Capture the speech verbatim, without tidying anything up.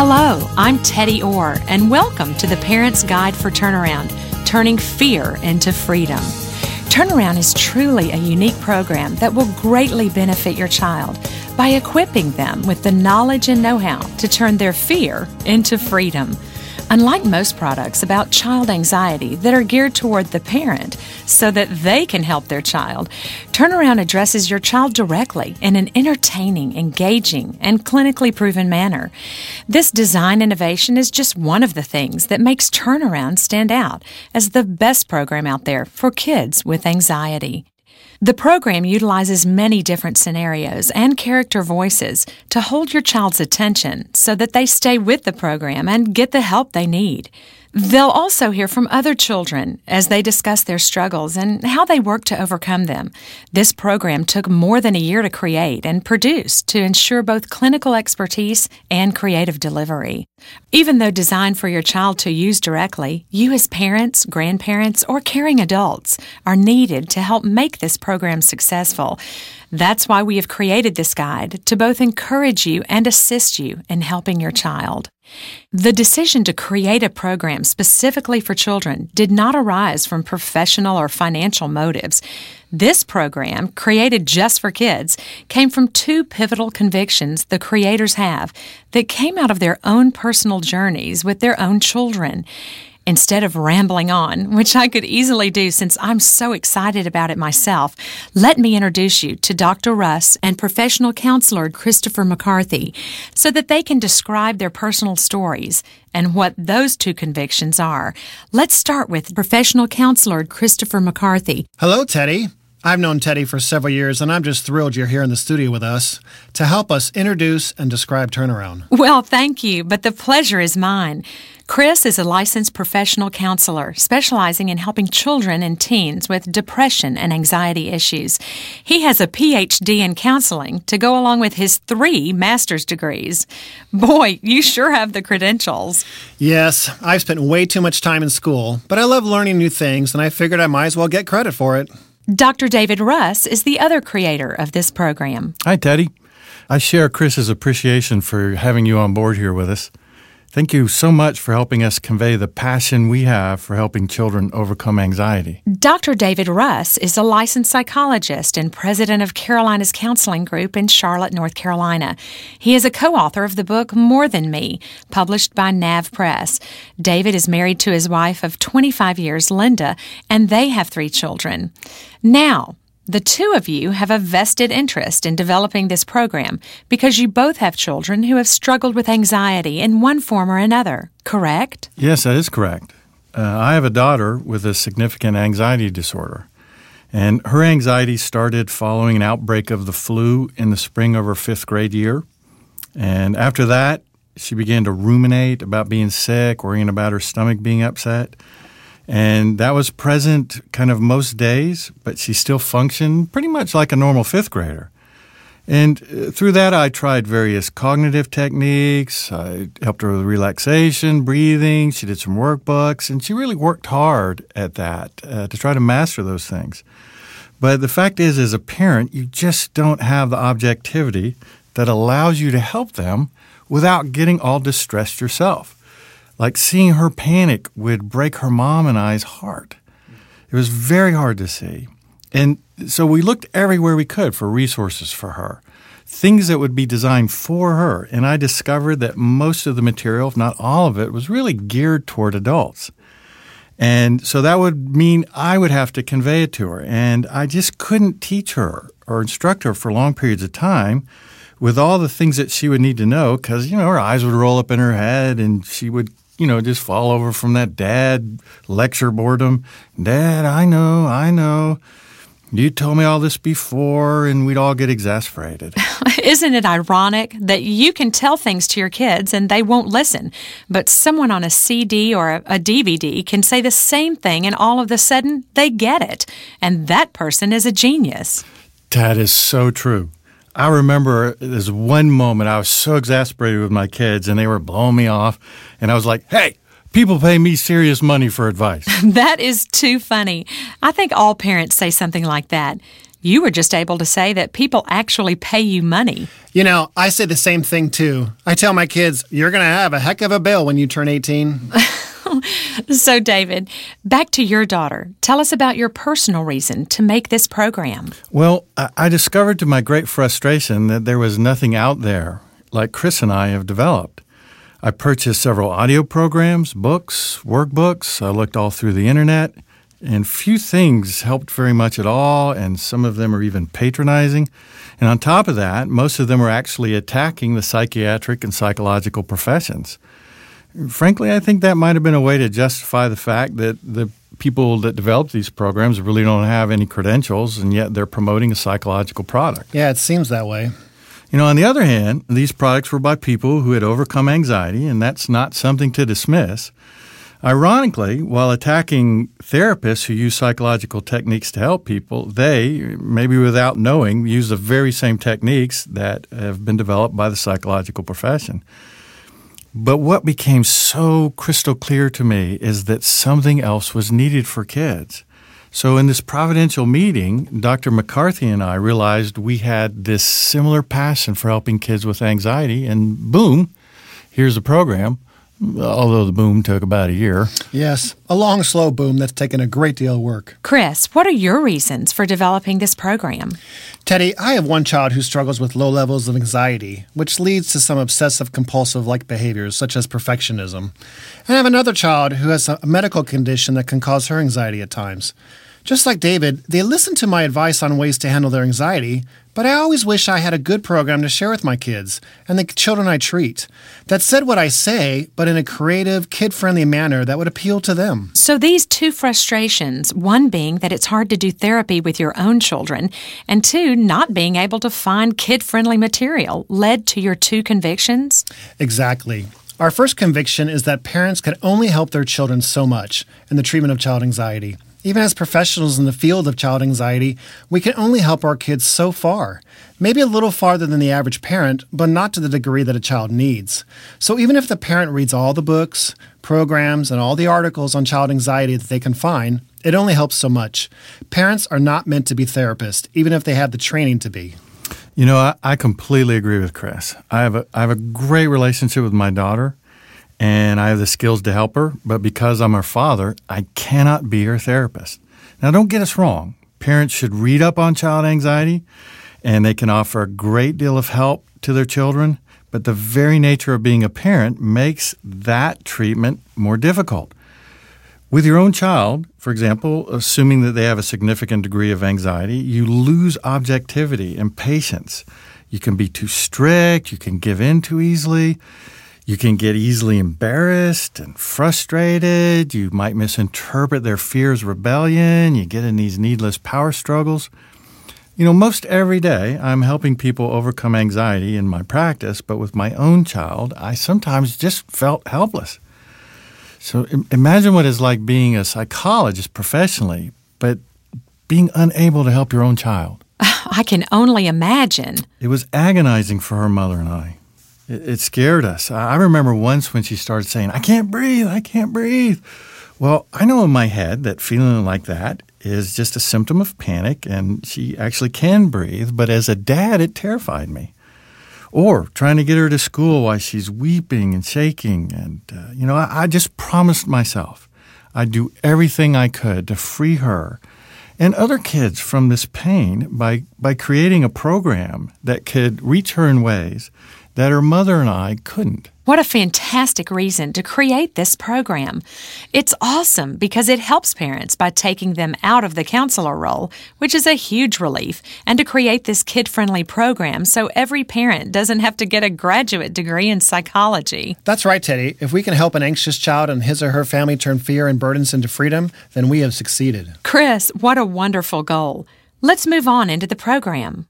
Hello, I'm Teddy Orr, and welcome to the Parent's Guide for Turnaround, Turning Fear into Freedom. Turnaround is truly a unique program that will greatly benefit your child by equipping them with the knowledge and know-how to turn their fear into freedom. Unlike most products about child anxiety that are geared toward the parent so that they can help their child, Turnaround addresses your child directly in an entertaining, engaging, and clinically proven manner. This design innovation is just one of the things that makes Turnaround stand out as the best program out there for kids with anxiety. The program utilizes many different scenarios and character voices to hold your child's attention so that they stay with the program and get the help they need. They'll also hear from other children as they discuss their struggles and how they work to overcome them. This program took more than a year to create and produce to ensure both clinical expertise and creative delivery. Even though designed for your child to use directly, you as parents, grandparents, or caring adults are needed to help make this program successful. That's why we have created this guide to both encourage you and assist you in helping your child. The decision to create a program specifically for children did not arise from professional or financial motives. This program, created just for kids, came from two pivotal convictions the creators have that came out of their own personal journeys with their own children. Instead of rambling on, which I could easily do since I'm so excited about it myself, let me introduce you to Doctor Russ and professional counselor Christopher McCarthy so that they can describe their personal stories and what those two convictions are. Let's start with professional counselor Christopher McCarthy. Hello, Teddy. I've known Teddy for several years, and I'm just thrilled you're here in the studio with us to help us introduce and describe Turnaround. Well, thank you, but the pleasure is mine. Chris is a licensed professional counselor specializing in helping children and teens with depression and anxiety issues. He has a P H D in counseling to go along with his three master's degrees. Boy, you sure have the credentials. Yes, I've spent way too much time in school, but I love learning new things, and I figured I might as well get credit for it. Doctor David Russ is the other creator of this program. Hi, Teddy. I share Chris's appreciation for having you on board here with us. Thank you so much for helping us convey the passion we have for helping children overcome anxiety. Doctor David Russ is a licensed psychologist and president of Carolina's Counseling Group in Charlotte, North Carolina. He is a co-author of the book More Than Me, published by N A V Press. David is married to his wife of twenty-five years, Linda, and they have three children. Now, the two of you have a vested interest in developing this program because you both have children who have struggled with anxiety in one form or another, correct? Yes, that is correct. Uh, I have a daughter with a significant anxiety disorder, and her anxiety started following an outbreak of the flu in the spring of her fifth grade year. And after that, she began to ruminate about being sick, worrying about her stomach being upset. And that was present kind of most days, but she still functioned pretty much like a normal fifth grader. And through that, I tried various cognitive techniques. I helped her with relaxation, breathing. She did some workbooks, and she really worked hard at that uh, to try to master those things. But the fact is, as a parent, you just don't have the objectivity that allows you to help them without getting all distressed yourself. Like seeing her panic would break her mom and I's heart. It was very hard to see. And so we looked everywhere we could for resources for her, things that would be designed for her. And I discovered that most of the material, if not all of it, was really geared toward adults. And so that would mean I would have to convey it to her. And I just couldn't teach her or instruct her for long periods of time with all the things that she would need to know because, you know, her eyes would roll up in her head and she would you know, just fall over from that dad lecture boredom. Dad, I know, I know. You told me all this before, and we'd all get exasperated. Isn't it ironic that you can tell things to your kids and they won't listen, but someone on a C D or a, a D V D can say the same thing and all of a sudden they get it, and that person is a genius. That is so true. I remember this one moment I was so exasperated with my kids and they were blowing me off. And I was like, hey, people pay me serious money for advice. That is too funny. I think all parents say something like that. You were just able to say that people actually pay you money. You know, I say the same thing too. I tell my kids, you're going to have a heck of a bill when you turn eighteen. So, David, back to your daughter. Tell us about your personal reason to make this program. Well, I I discovered to my great frustration that there was nothing out there like Chris and I have developed. I purchased several audio programs, books, workbooks. I looked all through the internet, and few things helped very much at all, and some of them are even patronizing. And on top of that, most of them are actually attacking the psychiatric and psychological professions. Frankly, I think that might have been a way to justify the fact that the people that develop these programs really don't have any credentials, and yet they're promoting a psychological product. Yeah, it seems that way. You know, on the other hand, these products were by people who had overcome anxiety, and that's not something to dismiss. Ironically, while attacking therapists who use psychological techniques to help people, they, maybe without knowing, use the very same techniques that have been developed by the psychological profession. But what became so crystal clear to me is that something else was needed for kids. So in this providential meeting, Doctor McCarthy and I realized we had this similar passion for helping kids with anxiety, and boom, here's a program, although the boom took about a year. Yes, a long, slow boom that's taken a great deal of work. Chris, what are your reasons for developing this program? Teddy, I have one child who struggles with low levels of anxiety, which leads to some obsessive-compulsive-like behaviors, such as perfectionism. And I have another child who has a medical condition that can cause her anxiety at times. Just like David, they listen to my advice on ways to handle their anxiety, but I always wish I had a good program to share with my kids and the children I treat that said what I say, but in a creative, kid-friendly manner that would appeal to them. So these two frustrations, one being that it's hard to do therapy with your own children, and two, not being able to find kid-friendly material, led to your two convictions? Exactly. Our first conviction is that parents can only help their children so much in the treatment of child anxiety. Even as professionals in the field of child anxiety, we can only help our kids so far. Maybe a little farther than the average parent, but not to the degree that a child needs. So even if the parent reads all the books, programs, and all the articles on child anxiety that they can find, it only helps so much. Parents are not meant to be therapists, even if they have the training to be. You know, I, I completely agree with Chris. I have a, I have a great relationship with my daughter, and I have the skills to help her, but because I'm her father, I cannot be her therapist. Now, don't get us wrong. Parents should read up on child anxiety, and they can offer a great deal of help to their children, but the very nature of being a parent makes that treatment more difficult. With your own child, for example, assuming that they have a significant degree of anxiety, you lose objectivity and patience. You can be too strict, you can give in too easily. You can get easily embarrassed and frustrated. You might misinterpret their fear as rebellion. You get in these needless power struggles. You know, most every day I'm helping people overcome anxiety in my practice, but with my own child, I sometimes just felt helpless. So imagine what it's like being a psychologist professionally, but being unable to help your own child. I can only imagine. It was agonizing for her mother and I. It scared us. I remember once when she started saying, I can't breathe, I can't breathe. Well, I know in my head that feeling like that is just a symptom of panic, and she actually can breathe, but as a dad, it terrified me. Or trying to get her to school while she's weeping and shaking. And, uh, you know, I, I just promised myself I'd do everything I could to free her and other kids from this pain by, by creating a program that could reach her in ways that her mother and I couldn't. What a fantastic reason to create this program. It's awesome because it helps parents by taking them out of the counselor role, which is a huge relief, and to create this kid-friendly program so every parent doesn't have to get a graduate degree in psychology. That's right, Teddy. If we can help an anxious child and his or her family turn fear and burdens into freedom, then we have succeeded. Chris, what a wonderful goal. Let's move on into the program.